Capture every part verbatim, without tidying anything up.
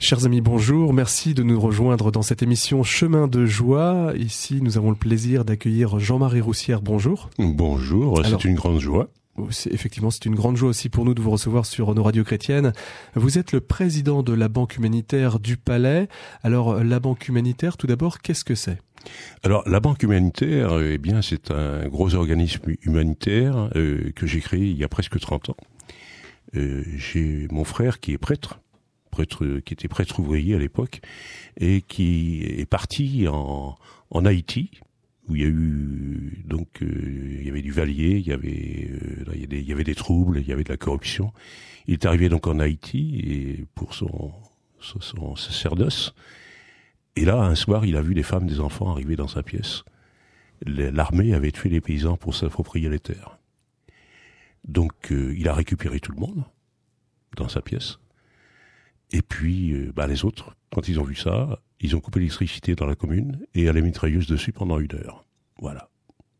Chers amis, bonjour. Merci de nous rejoindre dans cette émission Chemin de joie. Ici, nous avons le plaisir d'accueillir Jean-Marie Roussière. Bonjour. Bonjour, Alors, c'est une grande joie. C'est, effectivement, c'est une grande joie aussi pour nous de vous recevoir sur nos radios chrétiennes. Vous êtes le président de la Banque humanitaire du Palais. Alors, la Banque humanitaire, tout d'abord, qu'est-ce que c'est ? Alors, la Banque humanitaire, eh bien, c'est un gros organisme humanitaire euh, que j'ai créé il y a presque trente ans. Euh, j'ai mon frère qui est prêtre. prêtre, qui était prêtre ouvrier à l'époque, et qui est parti en, en Haïti, où il y a eu, donc, euh, il y avait du Valier, il y avait, euh, il y avait des, il y avait des troubles, il y avait de la corruption. Il est arrivé donc en Haïti, et pour son, son, son sacerdoce. Et là, un soir, il a vu des femmes, des enfants arriver dans sa pièce. L'armée avait tué les paysans pour s'approprier les terres. Donc, euh, il a récupéré tout le monde dans sa pièce. Et puis, euh, bah, les autres, quand ils ont vu ça, ils ont coupé l'électricité dans la commune et à la mitrailleuse dessus pendant une heure. Voilà.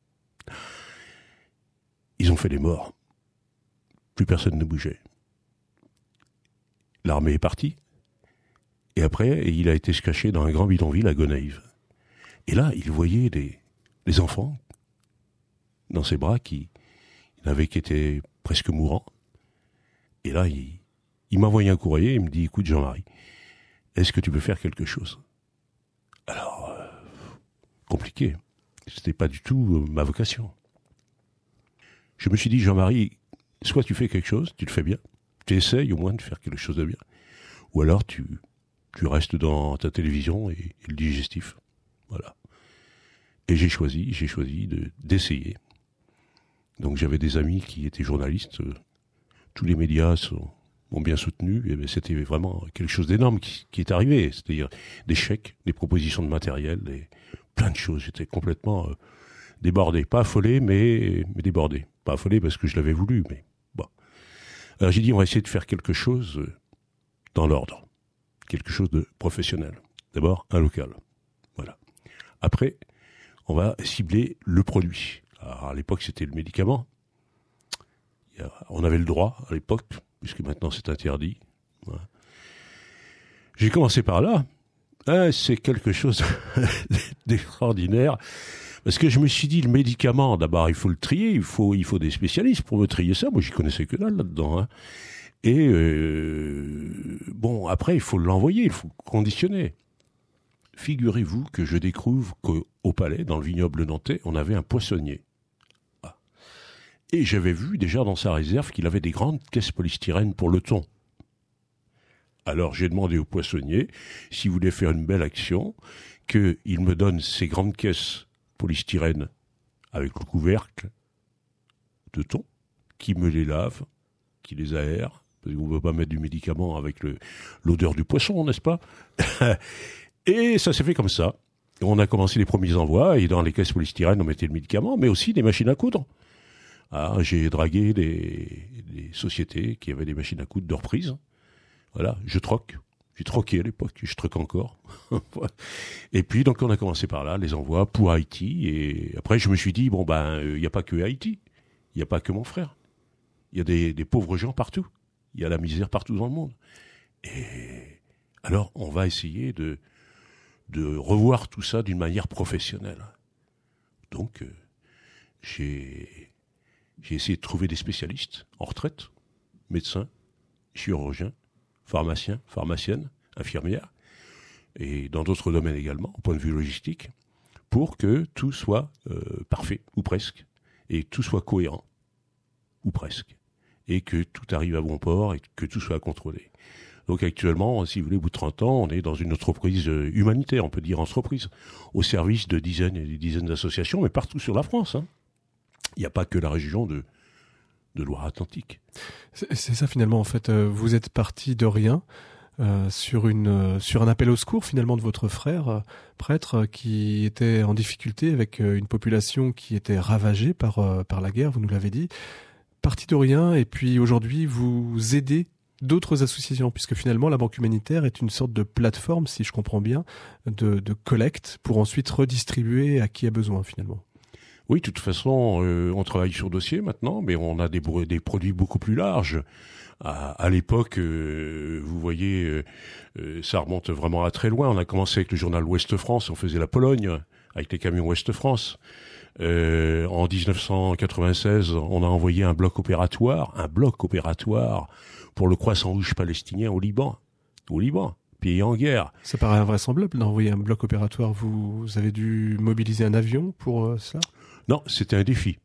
Ils ont fait des morts. Plus personne ne bougeait. L'armée est partie. Et après, il a été se cacher dans un grand bidonville à Gonaïves. Et là, il voyait des, des enfants dans ses bras qui n'avaient qu'été presque mourants. Et là, il... Il m'a envoyé un courrier et il me dit « Écoute Jean-Marie, est-ce que tu peux faire quelque chose ?» Alors, euh, compliqué. C'était pas du tout euh, ma vocation. Je me suis dit « Jean-Marie, soit tu fais quelque chose, tu le fais bien, tu essayes au moins de faire quelque chose de bien, ou alors tu, tu restes dans ta télévision et, et le digestif. » Voilà. Et j'ai choisi, j'ai choisi de, d'essayer. Donc j'avais des amis qui étaient journalistes, euh, tous les médias sont... m'ont bien soutenu, et c'était vraiment quelque chose d'énorme qui, qui est arrivé, c'est-à-dire des chèques, des propositions de matériel, des, plein de choses. J'étais complètement euh, débordé, pas affolé, mais, mais débordé. Pas affolé parce que je l'avais voulu, mais bon. Alors j'ai dit, on va essayer de faire quelque chose euh, dans l'ordre, quelque chose de professionnel. D'abord, un local, voilà. Après, on va cibler le produit. Alors, à l'époque, c'était le médicament. On avait le droit, à l'époque, puisque maintenant c'est interdit. Voilà. J'ai commencé par là. Hein, c'est quelque chose d'extraordinaire. Parce que je me suis dit, le médicament, d'abord, il faut le trier, il faut, il faut des spécialistes pour me trier ça. Moi, j'y connaissais que dalle là-dedans. Hein. Et, euh, bon, après, il faut l'envoyer, il faut conditionner. Figurez-vous que je découvre qu'au Palais, dans le vignoble nantais, on avait un poissonnier. Et j'avais vu déjà dans sa réserve qu'il avait des grandes caisses polystyrène pour le thon. Alors j'ai demandé au poissonnier, s'il voulait faire une belle action, qu'il me donne ces grandes caisses polystyrène avec le couvercle de thon, qu'il me les lave, qu'il les aère, parce qu'on ne peut pas mettre du médicament avec le, l'odeur du poisson, n'est-ce pas? Et ça s'est fait comme ça. On a commencé les premiers envois, et dans les caisses polystyrène, on mettait le médicament, mais aussi des machines à coudre. Ah, j'ai dragué des, des sociétés qui avaient des machines à coudre de reprise. Voilà, je troque. J'ai troqué à l'époque, je troque encore. Et puis, donc, on a commencé par là, les envois pour Haïti. Et après, je me suis dit, bon, ben, il euh, n'y a pas que Haïti. Il n'y a pas que mon frère. Il y a des, des pauvres gens partout. Il y a la misère partout dans le monde. Et alors, on va essayer de, de revoir tout ça d'une manière professionnelle. Donc, euh, j'ai... J'ai essayé de trouver des spécialistes en retraite, médecins, chirurgiens, pharmaciens, pharmaciennes, infirmières, et dans d'autres domaines également, au point de vue logistique, pour que tout soit euh, parfait, ou presque, et tout soit cohérent, ou presque, et que tout arrive à bon port, et que tout soit contrôlé. Donc actuellement, si vous voulez, au bout de trente ans, on est dans une entreprise humanitaire, on peut dire entreprise, au service de dizaines et des dizaines d'associations, mais partout sur la France, hein. Il n'y a pas que la région de, de Loire-Atlantique. C'est, c'est ça finalement, en fait. Euh, vous êtes parti de rien euh, sur, une, euh, sur un appel au secours finalement de votre frère, euh, prêtre, euh, qui était en difficulté avec euh, une population qui était ravagée par, euh, par la guerre, vous nous l'avez dit. Parti de rien, et puis aujourd'hui, vous aidez d'autres associations, puisque finalement la Banque humanitaire est une sorte de plateforme, si je comprends bien, de, de collecte pour ensuite redistribuer à qui a besoin finalement. Oui, de toute façon, euh, on travaille sur dossier maintenant, mais on a des, des produits beaucoup plus larges. À, à l'époque, euh, vous voyez, euh, euh, ça remonte vraiment à très loin. On a commencé avec le journal Ouest France, on faisait la Pologne, avec les camions Ouest France. Euh, en dix-neuf cent quatre-vingt-seize, on a envoyé un bloc opératoire, un bloc opératoire pour le Croissant Rouge palestinien au Liban. Au Liban. Pays en guerre. Ça paraît invraisemblable d'envoyer un bloc opératoire. Vous, vous avez dû mobiliser un avion pour euh, cela ? Non, c'était un défi.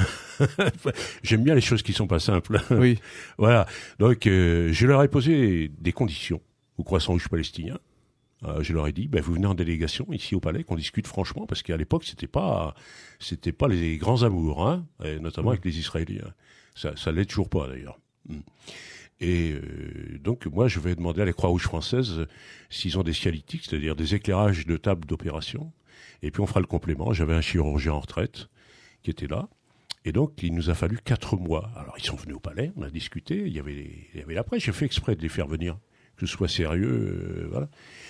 J'aime bien les choses qui sont pas simples. Oui. Voilà. Donc, euh, je leur ai posé des conditions au Croissant Rouge palestinien. Euh, je leur ai dit, ben, vous venez en délégation ici au Palais, qu'on discute franchement, parce qu'à l'époque, c'était pas, c'était pas les grands amours, hein, et notamment mmh. avec les Israéliens. Ça, ça l'est toujours pas d'ailleurs. Et euh, donc, moi, je vais demander à la Croix-Rouge française s'ils ont des cialytiques, c'est-à-dire des éclairages de table d'opération. Et puis, on fera le complément. J'avais un chirurgien en retraite qui était là. Et donc, il nous a fallu quatre mois. Alors, ils sont venus au Palais, on a discuté. Il y avait, les, il y avait la presse. J'ai fait exprès de les faire venir, que ce soit sérieux, euh, voilà.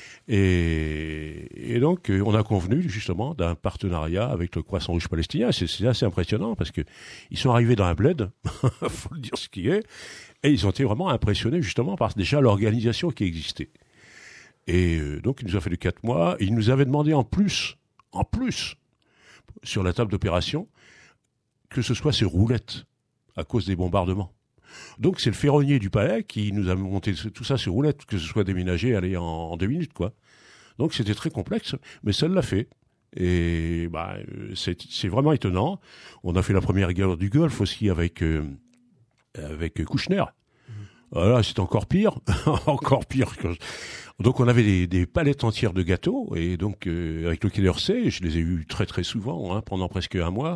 Et, et donc, euh, on a convenu justement d'un partenariat avec le Croissant Rouge palestinien. C'est, c'est assez impressionnant parce que ils sont arrivés dans un bled, faut le dire ce qui est, et ils ont été vraiment impressionnés justement par déjà l'organisation qui existait. Et euh, donc, il nous a fallu quatre mois. Il nous avait demandé en plus, en plus, sur la table d'opération, que ce soit ces roulettes à cause des bombardements. Donc c'est le ferronnier du Palais qui nous a monté tout ça sur roulette, que ce soit déménagé, allez, en, en deux minutes, quoi. Donc c'était très complexe, mais ça l'a fait. Et bah, c'est, c'est vraiment étonnant. On a fait la première guerre du Golfe aussi avec, euh, avec Kouchner. Mmh. Voilà, c'est encore pire, encore pire. Donc on avait des, des palettes entières de gâteaux, et donc euh, avec le Quai d'Orsay, je les ai eus très très souvent, hein, pendant presque un mois.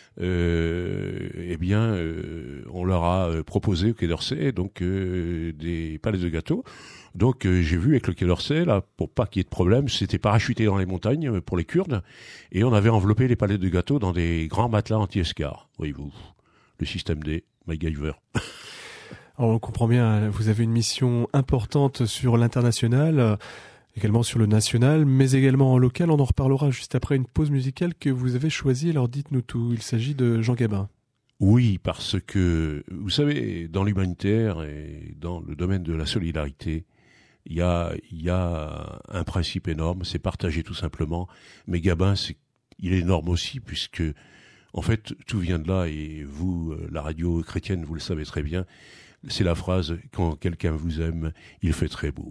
Euh, eh bien, euh, on leur a proposé au Quai d'Orsay donc euh, des palettes de gâteaux. Donc euh, j'ai vu avec le Quai d'Orsay, là, pour pas qu'il y ait de problème, c'était parachuté dans les montagnes pour les Kurdes, et on avait enveloppé les palettes de gâteaux dans des grands matelas anti-escar. Voyez-vous, le système D, MacGyver. Alors on comprend bien, vous avez une mission importante sur l'international, également sur le national, mais également en local. On en reparlera juste après une pause musicale que vous avez choisie. Alors dites-nous tout. Il s'agit de Jean Gabin. Oui, parce que, vous savez, dans l'humanitaire et dans le domaine de la solidarité, il y a, il y a un principe énorme, c'est partager tout simplement. Mais Gabin, c'est, il est énorme aussi, puisque, en fait, tout vient de là, et vous, la radio chrétienne, vous le savez très bien, c'est la phrase « Quand quelqu'un vous aime, il fait très beau ».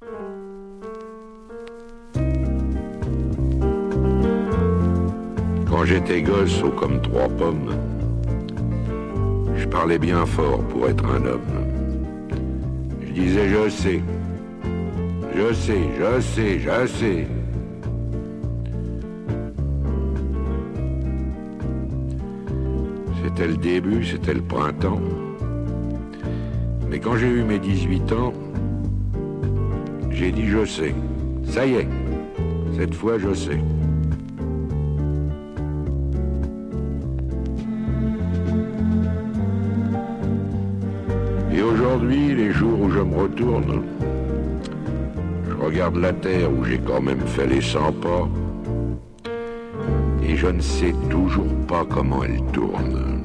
Quand j'étais gosse, haut comme trois pommes, je parlais bien fort pour être un homme. Je disais je sais, je sais, je sais, je sais. C'était le début, c'était le printemps. Mais quand j'ai eu mes dix-huit ans, j'ai dit je sais. Ça y est, cette fois je sais. Et aujourd'hui, les jours où je me retourne, je regarde la terre où j'ai quand même fait les cent pas, et je ne sais toujours pas comment elle tourne.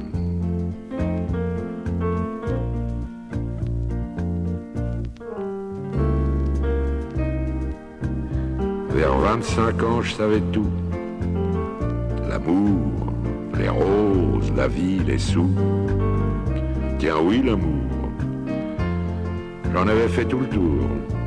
Vers vingt-cinq ans, je savais tout. L'amour, les roses, la vie, les sous. Tiens oui, l'amour. J'en avais fait tout le tour.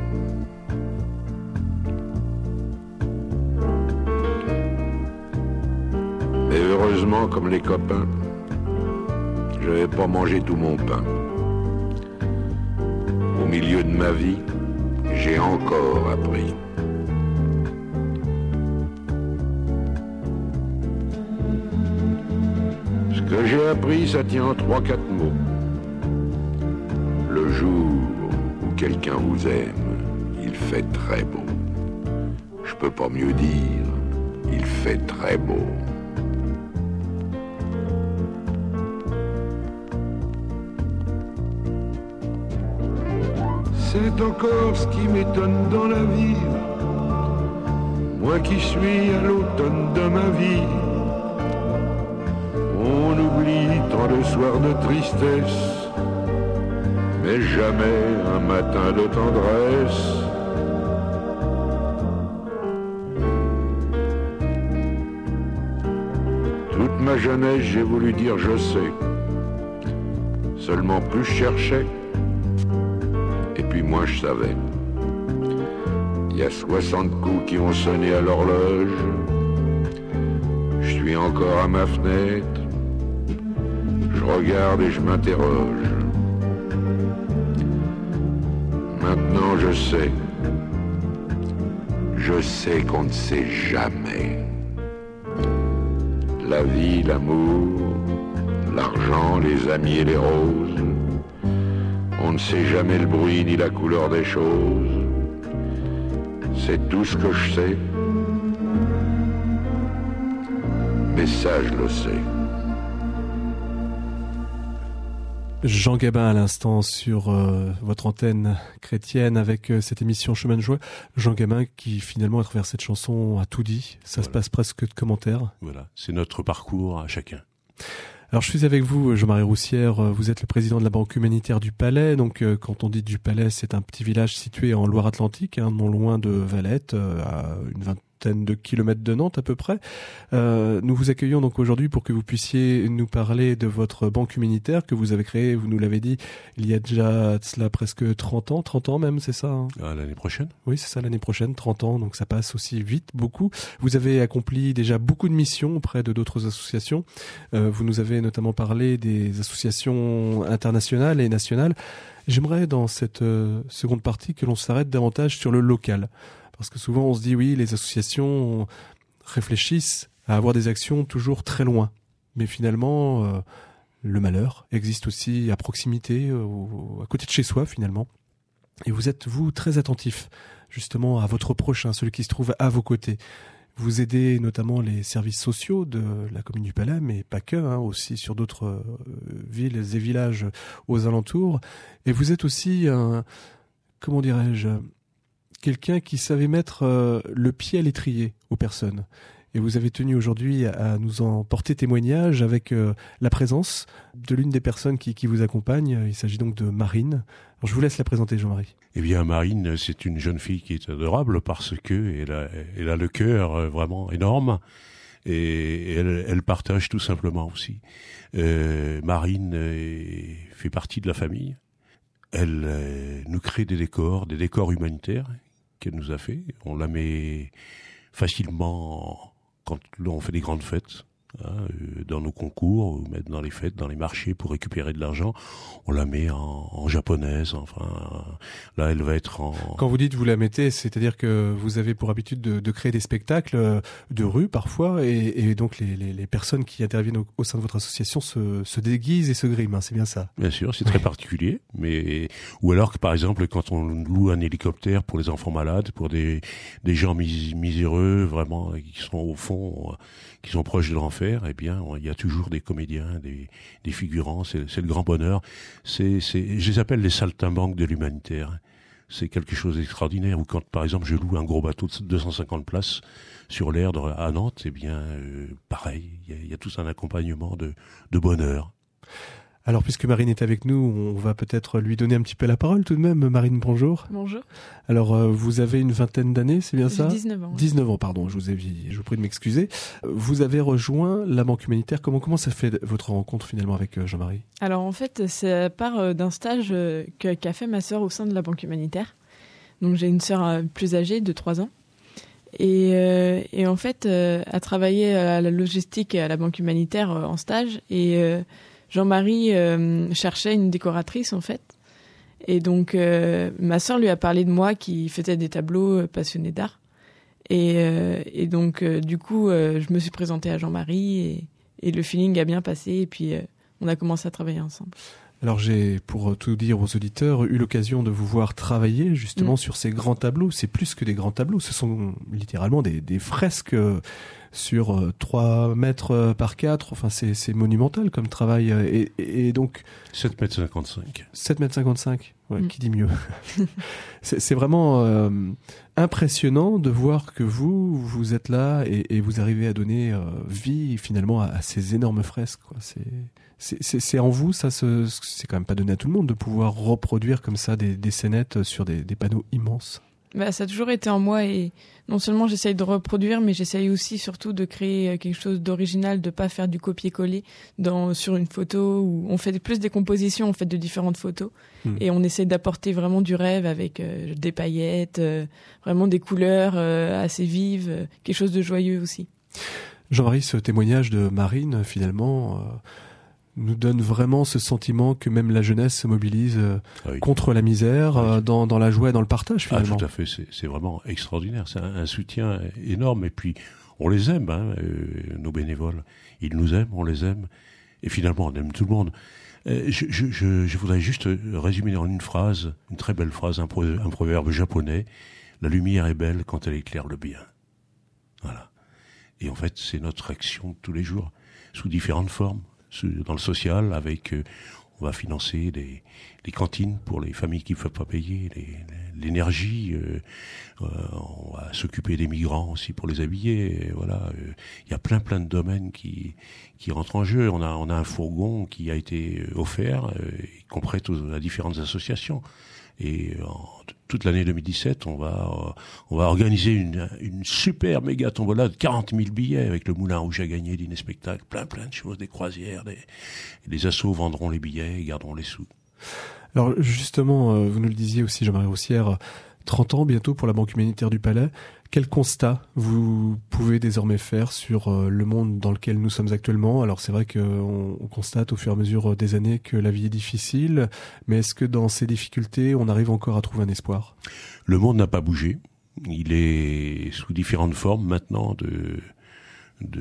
Mais heureusement, comme les copains, je n'avais pas mangé tout mon pain. Au milieu de ma vie, j'ai encore appris. Ce que j'ai appris, ça tient en trois, quatre mots. Le jour où quelqu'un vous aime, il fait très beau. Je peux pas mieux dire, il fait très beau. C'est encore ce qui m'étonne dans la vie. Moi qui suis à l'automne de ma vie, On oublie tant de soirs de tristesse, mais jamais un matin de tendresse. Toute ma jeunesse, j'ai voulu dire je sais. Seulement plus je cherchais, et puis moins je savais. Il y a soixante coups qui ont sonné à l'horloge. Je suis encore à ma fenêtre. Je regarde et je m'interroge. Maintenant je sais. Je sais qu'on ne sait jamais. La vie, l'amour, l'argent, les amis et les roses. On ne sait jamais le bruit ni la couleur des choses. C'est tout ce que je sais. Mais ça, je le sais. Jean Gabin à l'instant sur euh, votre antenne chrétienne avec euh, cette émission Chemin de Joie. Jean Gabin qui finalement à travers cette chanson a tout dit. Ça voilà. Se passe presque de commentaires. Voilà, c'est notre parcours à chacun. Alors je suis avec vous, Jean-Marie Roussière, vous êtes le président de la Banque humanitaire du Palais. Donc euh, quand on dit du Palais, c'est un petit village situé en Loire-Atlantique, hein, non loin de Valette, euh, à une vingtaine de kilomètres de Nantes à peu près. Euh, nous vous accueillons donc aujourd'hui pour que vous puissiez nous parler de votre banque humanitaire que vous avez créée, vous nous l'avez dit, il y a déjà cela presque trente ans, trente ans même, c'est ça hein ah, l'année prochaine. Oui, c'est ça, l'année prochaine, trente ans, donc ça passe aussi vite, beaucoup. Vous avez accompli déjà beaucoup de missions auprès de d'autres associations. Euh, vous nous avez notamment parlé des associations internationales et nationales. J'aimerais dans cette euh, seconde partie que l'on s'arrête davantage sur le local. Parce que souvent on se dit oui, les associations réfléchissent à avoir des actions toujours très loin. Mais finalement, euh, le malheur existe aussi à proximité, euh, à côté de chez soi finalement. Et vous êtes, vous, très attentif justement à votre prochain, celui qui se trouve à vos côtés. Vous aidez notamment les services sociaux de la commune du Palais, mais pas que, hein, aussi sur d'autres euh, villes et villages aux alentours. Et vous êtes aussi un, comment dirais-je, quelqu'un qui savait mettre euh, le pied à l'étrier aux personnes. Et vous avez tenu aujourd'hui à nous en porter témoignage avec euh, la présence de l'une des personnes qui, qui vous accompagne. Il s'agit donc de Marine. Alors, je vous laisse la présenter, Jean-Marie. Eh bien, Marine, c'est une jeune fille qui est adorable parce que elle a, elle a le cœur vraiment énorme et elle, elle partage tout simplement aussi. Euh, Marine est, fait partie de la famille. Elle euh, nous crée des décors, des décors humanitaires qu'elle nous a fait. On la met facilement quand on fait des grandes fêtes, hein, dans nos concours, ou même dans les fêtes, dans les marchés pour récupérer de l'argent. On la met en, en japonaise, enfin, là elle va être en... Quand vous dites vous la mettez, c'est-à-dire que vous avez pour habitude de, de créer des spectacles de rue parfois, et, et donc les, les, les personnes qui interviennent au, au sein de votre association se, se déguisent et se griment, hein, c'est bien ça? Bien sûr, c'est très particulier, mais ou alors que par exemple quand on loue un hélicoptère pour les enfants malades, pour des, des gens mis, miséreux, vraiment, qui sont au fond, qui sont proches de l'enfer, eh bien, il y a toujours des comédiens, des, des figurants, c'est, c'est le grand bonheur. C'est, c'est, je les appelle les saltimbanques de l'humanitaire. C'est quelque chose d'extraordinaire. Ou quand, par exemple, je loue un gros bateau de deux cent cinquante places sur l'Erdre à Nantes, eh bien, euh, pareil, il y, y a tout un accompagnement de, de bonheur. Alors, puisque Marine est avec nous, on va peut-être lui donner un petit peu la parole tout de même. Marine, bonjour. Bonjour. Alors, euh, vous avez une vingtaine d'années, c'est bien J'ai ça? dix-neuf ans. dix-neuf ans, pardon, je vous ai, je vous prie de m'excuser. Vous avez rejoint la Banque humanitaire. Comment, comment ça fait votre rencontre finalement avec euh, Jean-Marie? Alors, en fait, ça part euh, d'un stage euh, que, qu'a fait ma sœur au sein de la Banque humanitaire. Donc, j'ai une sœur euh, plus âgée de trois ans. Et, euh, et en fait, euh, a travaillé à la logistique à la Banque humanitaire euh, en stage. Et euh, Jean-Marie euh, cherchait une décoratrice, en fait. Et donc, euh, ma sœur lui a parlé de moi qui faisait des tableaux euh, passionnés d'art. Et, euh, et donc, euh, du coup, euh, je me suis présentée à Jean-Marie et, et le feeling a bien passé. Et puis, euh, on a commencé à travailler ensemble. Alors j'ai, pour tout dire aux auditeurs, eu l'occasion de vous voir travailler justement mmh. sur ces grands tableaux. C'est plus que des grands tableaux, ce sont littéralement des, des fresques sur euh, trois mètres par quatre. Enfin, c'est, c'est monumental comme travail. Et, et, et donc... sept mètres cinquante-cinq. sept mètres cinquante-cinq. Ouais, Mm. Qui dit mieux. c'est, c'est vraiment euh, impressionnant de voir que vous, vous êtes là et, et vous arrivez à donner euh, vie finalement à, à ces énormes fresques. Quoi. C'est, c'est, c'est, c'est en vous, ça, se, c'est quand même pas donné à tout le monde de pouvoir reproduire comme ça des, des scénettes sur des, des panneaux immenses. Bah, ça a toujours été en moi et non seulement j'essaye de reproduire, mais j'essaye aussi surtout de créer quelque chose d'original, de pas faire du copier-coller dans, sur une photo où on fait plus des compositions en fait de différentes photos mmh. et on essaie d'apporter vraiment du rêve avec euh, des paillettes, euh, vraiment des couleurs euh, assez vives, euh, quelque chose de joyeux aussi. Jean-Marie, ce témoignage de Marine finalement... Euh... nous donne vraiment ce sentiment que même la jeunesse se mobilise ah oui. contre la misère, oui. dans, dans la joie et dans le partage finalement. Ah, tout à fait, c'est, c'est vraiment extraordinaire, c'est un, un soutien énorme et puis on les aime, hein, euh, nos bénévoles, ils nous aiment, on les aime et finalement on aime tout le monde. Euh, je, je, je, je voudrais juste résumer en une phrase, une très belle phrase, un, pro, un proverbe japonais, la lumière est belle quand elle éclaire le bien. Voilà. Et en fait c'est notre action tous les jours, sous différentes formes. Dans le social, avec, euh, on va financer des, des cantines pour les familles qui ne peuvent pas payer, les, l'énergie, euh, euh, on va s'occuper des migrants aussi pour les habiller, et voilà. Il euh, y a plein plein de domaines qui, qui rentrent en jeu. On a, on a un fourgon qui a été offert, euh, qu'on prête aux, à différentes associations. Et en toute l'année deux mille dix-sept, on va on va organiser une une super méga tombola de quarante mille billets avec le Moulin Rouge à gagner, dîner spectacle, plein plein de choses, des croisières, des les assos vendront les billets et garderont les sous. Alors justement, euh, vous nous le disiez aussi, Jean-Marie Roussière, trente ans bientôt pour la Banque humanitaire du Palais. Quel constat vous pouvez désormais faire sur euh, le monde dans lequel nous sommes actuellement ? Alors c'est vrai qu'on on constate au fur et à mesure des années que la vie est difficile, mais est-ce que dans ces difficultés, on arrive encore à trouver un espoir ? Le monde n'a pas bougé. Il est sous différentes formes maintenant de de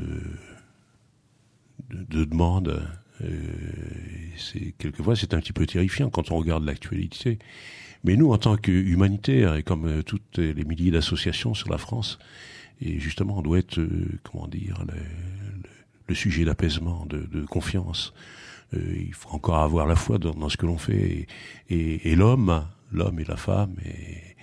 de, de demandes. Euh, c'est quelquefois c'est un petit peu terrifiant quand on regarde l'actualité. Mais nous, en tant qu'humanitaires, et comme euh, toutes les milliers d'associations sur la France, et justement, on doit être, euh, comment dire, le, le, le sujet d'apaisement, de, de confiance. Euh, il faut encore avoir la foi dans, dans ce que l'on fait. Et, et, et l'homme, l'homme et la femme, et,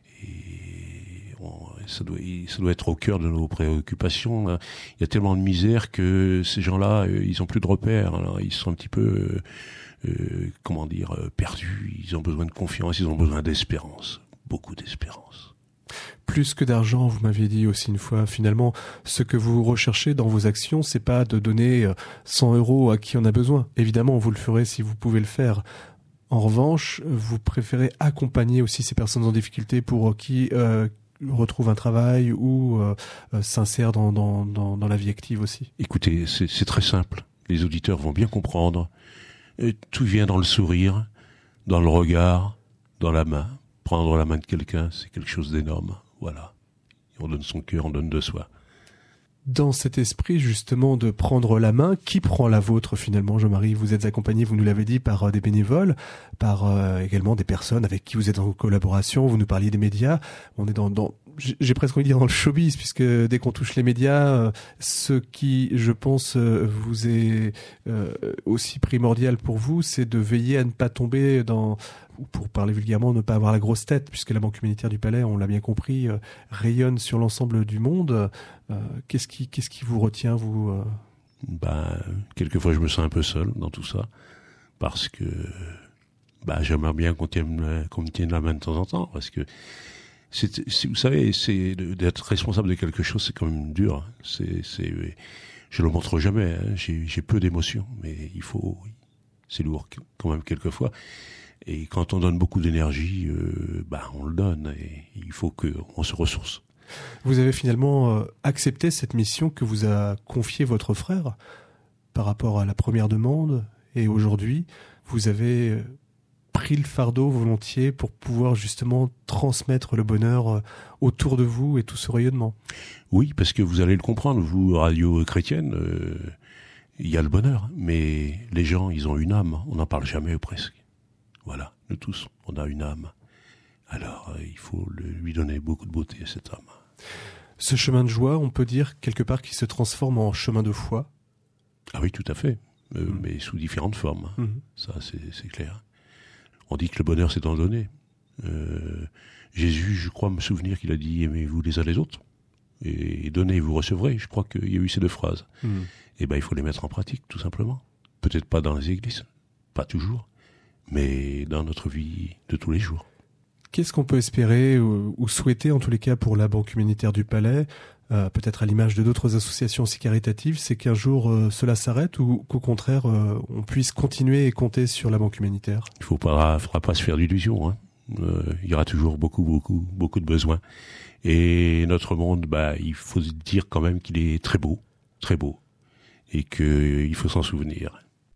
et on, ça, doit, ça doit être au cœur de nos préoccupations. Il y a tellement de misère que ces gens-là, ils ont plus de repères. Alors, ils sont un petit peu... Euh, comment dire, euh, perdus, ils ont besoin de confiance, ils ont besoin d'espérance, beaucoup d'espérance. Plus que d'argent, vous m'aviez dit aussi une fois, finalement, ce que vous recherchez dans vos actions, c'est pas de donner cent euros à qui en a besoin. Évidemment, vous le ferez si vous pouvez le faire. En revanche, vous préférez accompagner aussi ces personnes en difficulté pour qui euh, retrouvent un travail ou euh, s'insèrent dans, dans, dans, dans la vie active aussi. Écoutez, c'est, c'est très simple. Les auditeurs vont bien comprendre. Et tout vient dans le sourire, dans le regard, dans la main. Prendre la main de quelqu'un, c'est quelque chose d'énorme. Voilà. On donne son cœur, on donne de soi. Dans cet esprit, justement, de prendre la main, qui prend la vôtre, finalement, Jean-Marie ? Vous êtes accompagné, vous nous l'avez dit, par euh, des bénévoles, par euh, également des personnes avec qui vous êtes en collaboration. Vous nous parliez des médias. On est dans... dans j'ai presque envie de dire dans le showbiz, puisque dès qu'on touche les médias, euh, ce qui, je pense, euh, vous est euh, aussi primordial pour vous, c'est de veiller à ne pas tomber dans, ou pour parler vulgairement, ne pas avoir la grosse tête, puisque la Banque humanitaire du Palais, on l'a bien compris, euh, rayonne sur l'ensemble du monde. Euh, qu'est-ce qui, qu'est-ce qui vous retient, vous euh... Ben, quelquefois, je me sens un peu seul dans tout ça, parce que ben, j'aimerais bien qu'on, tienne, qu'on me tienne la main de temps en temps, parce que C'est, c'est, vous savez, c'est d'être responsable de quelque chose, c'est quand même dur. C'est, c'est, je le montre jamais. Hein. J'ai, j'ai peu d'émotions, mais il faut. C'est lourd quand même quelquefois. Et quand on donne beaucoup d'énergie, euh, bah on le donne. Et il faut que on se ressource. Vous avez finalement euh, accepté cette mission que vous a confiée votre frère par rapport à la première demande, et aujourd'hui, vous avez euh, pris le fardeau volontiers pour pouvoir justement transmettre le bonheur autour de vous et tout ce rayonnement. Oui, parce que vous allez le comprendre, vous, radio chrétienne, euh, il y a le bonheur, mais les gens, ils ont une âme, on n'en parle jamais ou presque. Voilà, nous tous, on a une âme. Alors, euh, il faut le, lui donner beaucoup de beauté à cette âme. Ce chemin de joie, on peut dire quelque part qu'il se transforme en chemin de foi. Ah oui, tout à fait, euh, mmh. mais sous différentes formes, mmh. ça c'est, c'est clair. On dit que le bonheur, c'est d'en donner. Euh, Jésus, je crois me souvenir qu'il a dit « Aimez-vous les uns les autres ». Et donnez, vous recevrez. Je crois qu'il y a eu ces deux phrases. Mmh. Et ben, il faut les mettre en pratique, tout simplement. Peut-être pas dans les églises, pas toujours, mais dans notre vie de tous les jours. Qu'est-ce qu'on peut espérer ou, ou souhaiter, en tous les cas, pour la Banque humanitaire du Palais, euh, peut-être à l'image de d'autres associations aussi caritatives, c'est qu'un jour euh, cela s'arrête ou qu'au contraire, euh, on puisse continuer et compter sur la Banque humanitaire? Il ne faudra pas se faire d'illusions, hein. Euh, il y aura toujours beaucoup, beaucoup, beaucoup de besoins. Et notre monde, bah, il faut se dire quand même qu'il est très beau, très beau, et qu'il faut s'en souvenir.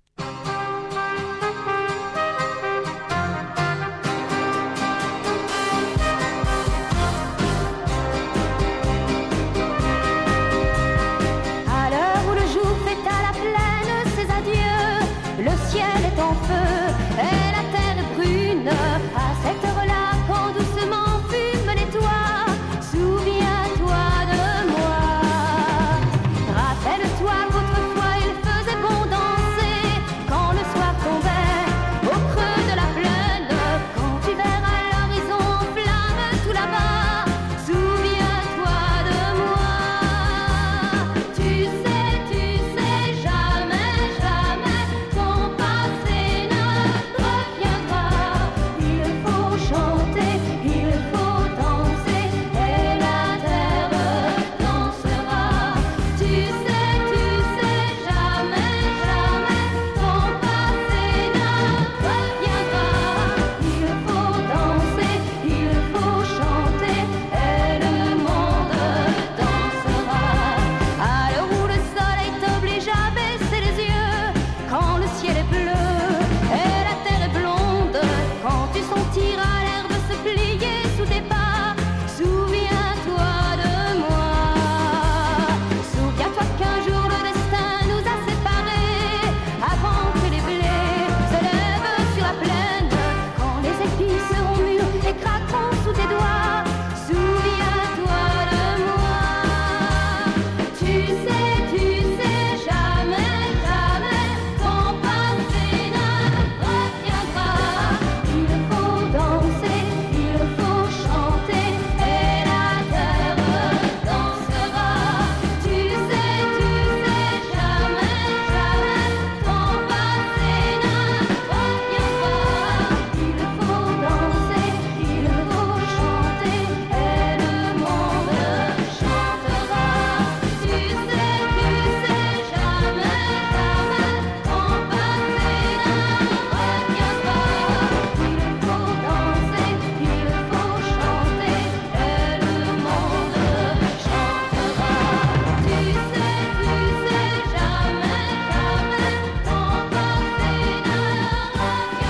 À l'heure où le jour fait à la plaine ses adieux, le ciel est en feu et la terre est brune. À cette heure-là, quand doucement fument les toits, souviens-toi de moi. Rappelle-toi qu'autrefois il faisait bon danser quand le soir tombait au creux de la plaine. Quand tu verras l'horizon en flamme tout là-bas, souviens-toi de moi. Tu sais, tu sais, jamais, jamais ton passé ne reviendra. Il faut chanter, il faut danser et la terre dansera. Tu sais, tu sais, jamais, jamais ton passé ne reviendra. Il faut danser, il faut chanter et le monde dansera. À l'heure où le soleil t'oblige à baisser les yeux, quand le ciel est bleu et la terre est blonde, quand tu sentiras l'herbe se plier sous tes pas, souviens-toi de moi. Souviens-toi qu'un jour le destin nous a séparés, avant que les blés se lèvent sur la plaine, quand les épis seront mûrs et craqueront sous tes doigts, souviens-toi de moi. Tu sais, tu sais, jamais, jamais ton passé ne reviendra. Il faut danser, il faut chanter et la terre dansera. Tu sais, tu sais, jamais, jamais ton passé ne reviendra. Il faut danser, il faut chanter et le monde chantera. Tu sais, tu sais, jamais, jamais ton passé ne reviendra. Il faut danser, il faut chanter et le monde chantera. Tu sais, tu sais, jamais, jamais ton passé ne reviendra.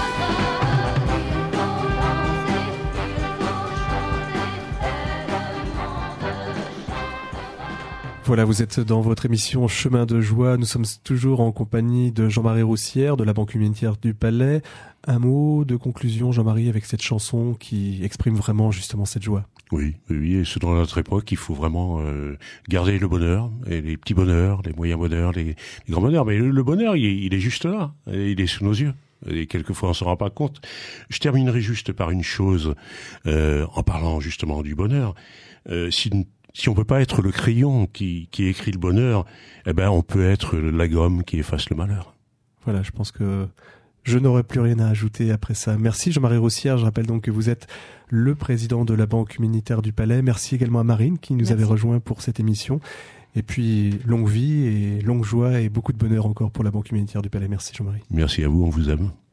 Il faut danser, il faut chanter et le monde chantera. Voilà, vous êtes dans votre émission Chemin de joie. Nous sommes toujours en compagnie de Jean-Marie Roussière de la Banque humanitaire du Palais. Un mot de conclusion, Jean-Marie, avec cette chanson qui exprime vraiment justement cette joie. Oui, oui, et c'est dans notre époque, il faut vraiment euh, garder le bonheur, et les petits bonheurs, les moyens bonheurs, les, les grands bonheurs. Mais le, le bonheur, il, il est juste là, et il est sous nos yeux. Et quelquefois, on s'en rend pas compte. Je terminerai juste par une chose, euh, en parlant justement du bonheur. Euh, si, si on peut pas être le crayon qui, qui écrit le bonheur, eh ben, on peut être la gomme qui efface le malheur. Voilà, je pense que je n'aurais plus rien à ajouter après ça. Merci Jean-Marie Roussière. Je rappelle donc que vous êtes le président de la Banque humanitaire du Palais. Merci également à Marine qui nous Merci. avait rejoint pour cette émission. Et puis, longue vie et longue joie et beaucoup de bonheur encore pour la Banque humanitaire du Palais. Merci Jean-Marie. Merci à vous, on vous aime.